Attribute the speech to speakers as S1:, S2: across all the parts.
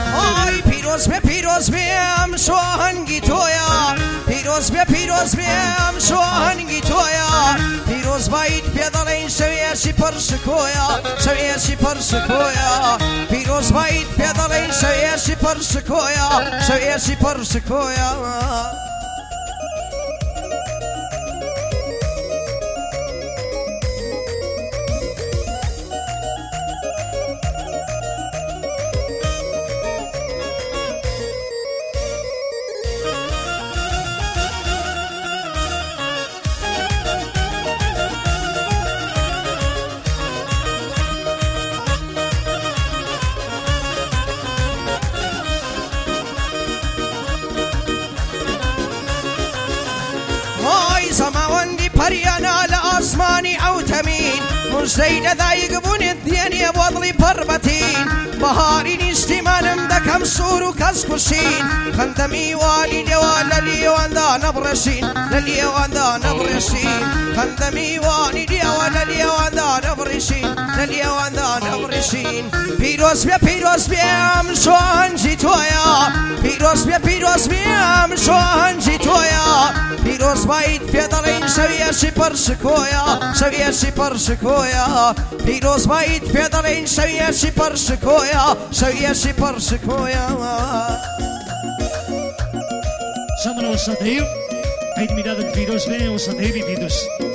S1: آی پیروز بێم شۆهەنگی تۆیە پیرۆز بێم شۆهەنگی تۆیە پیرۆز بایت پێ دەڵێن شەوێشی پڕشکۆیە شەوێشی پڕشکۆیە پیرۆز بایت پێ دەڵێن شەوێشی پڕشکۆیە شەوێشی پڕشکۆیە زەماوەندی پەریانە لە ئاسمانی ئەوتەمین موژدەی لەدایک بوونت دێنێ بۆ دڵی پڕبەتین بەهاری نیشتیمانم دەکەم سوور و کەس کوشین خەندەمی وانی لێوە لە لێواندا نەبڕێشین لە لێواندا نەبڕێشین خەندەمی وانی لێوە لە لێواندا نەبڕێشین لە لێواندا نەبڕێشین پیرۆز بێم شۆهەنگی تۆیە پیرۆز بێم شۆهەنگی تۆیە پیرۆز بایت پێ دەڵێن شەوێشی پڕشکۆیە شەوێشی پڕشکۆیە پیرۆز بایت پێ دەڵێن شەوێشی پڕشکۆیە شەوێشی پڕشکۆیە
S2: شامل وسطيب عيد ميلادك فيروس بيه وسطيبي فيروس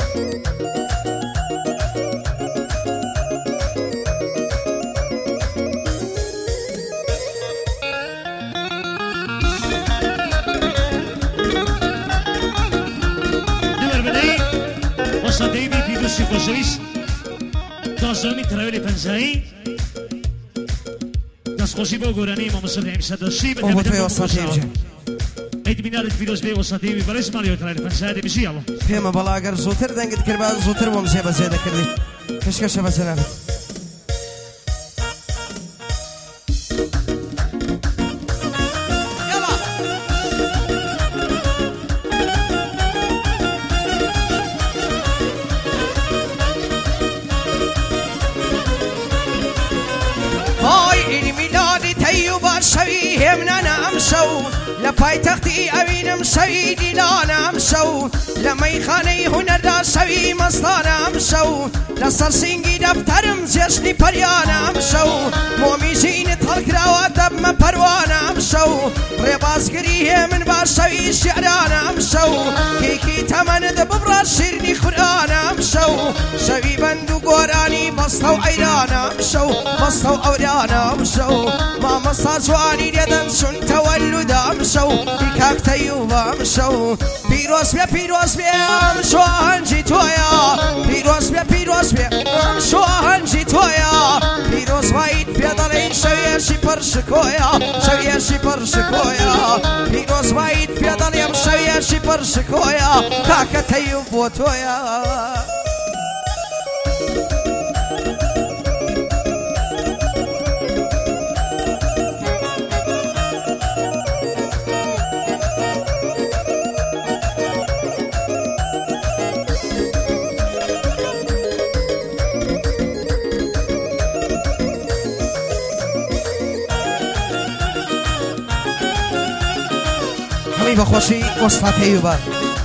S2: وسطيبي فيروس يخوشويس دازومي تراولي بنزاي نسخوشي بوغوراني ما مسلم سدوشي
S1: وسطيب
S2: عيد ميلادك فيروس بيه وسطيبي بريس ماليو تراولي بنزاي بيجي يلا
S1: فيما بلاغر زوتر دنگت كربا زوتر ومزي بزيادة كردي كشكش بزنان شوی همنانم شو لپای تختی اوینم شوی دیلانم شو لمیخانه هنر دا شوی مستانم شو لسر سنگی دفترم جشنی پریانم شو مومیزین تلکراوات دم پروانم شو ربازگری من با شوی شعرانم شو کیکی تمند ببرا شیرنی خورانم شو شوی بندو گورانی بستو ایرانم شو بستو اورانم شو ما مسازوانی لیدن سن تولدم شو بیکاک تیوبم شو پیروز بیم شوهنگی تویا پیروز بیم شوهنگی تویا پیروز باید پیدالین شویشی پرشکویا شویشی پرشکویا پیروز باید پیدالیم شویشی پرشکویا کاک تیوب تویا بخوشی استاد ایوبا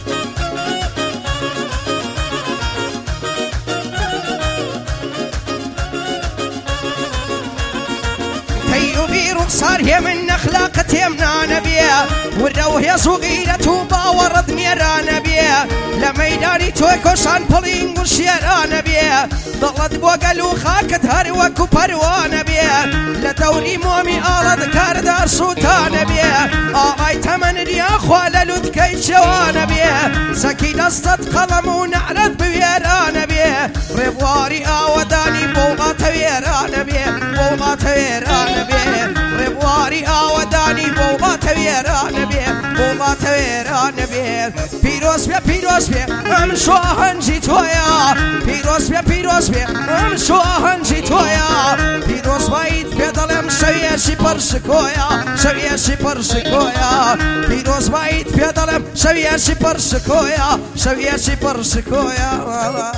S1: تیوبی رخصار من اخلاق تيمنا نبيه والروح يا صغيرة باورد ميران بيه لميداني تويكوشان بولينغ وشيران بيه ضغط بوغلو خاكت هاري وكو بروان بيه لدوري مومي آلد كاردار سلطان بيه آي تمن دي أخوال لدكي شوان بيه سكي دستت قلم ونعرض بويران بيه ربواري آوداني بوغا تويران بيه بوغا تويران بيه ربواري آوداني بوغا تويران بيه بوغا تويران بيه پیروز بيه ام شوهنجی تویا پیروز بيه ام شوهنجی تویا پیروز باید بدلم شویشی پرشکویا شویشی پرشکویا پیروز باید بدلم شویشی پرشکویا شویشی پرشکویا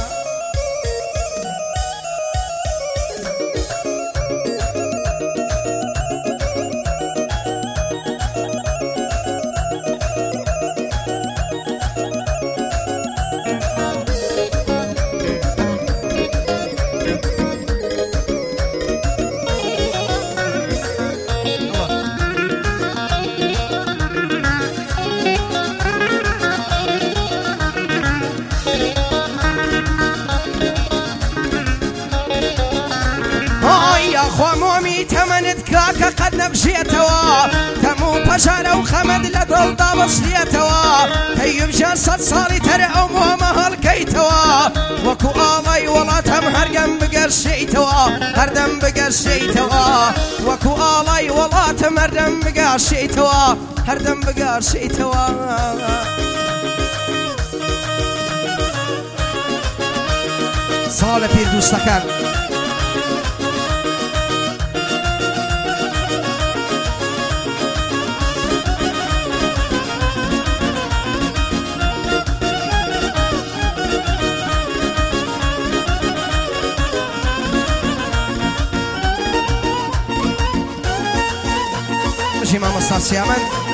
S1: خۆمۆمی تەمەنت کاکە قەت نەبژێتەوە تەموو پەژارە و خەمەد لە دڵدا بەسلێتەوە هەیبژە 100 ساڵی تەرە ئەو مۆمە هەڵکەیتەوە وەکو ئاڵای وڵاتەم هەرگەم بگەرشەیتەوە هەردەم بگەرشەیتەوە وەکو ئاڵای وڵاتەم هەردەم بگەرشەیتەوە هەردەم بگەرشەیتەوە ساڵە پیر دووستەکان ماشي مامۆستا سیامەند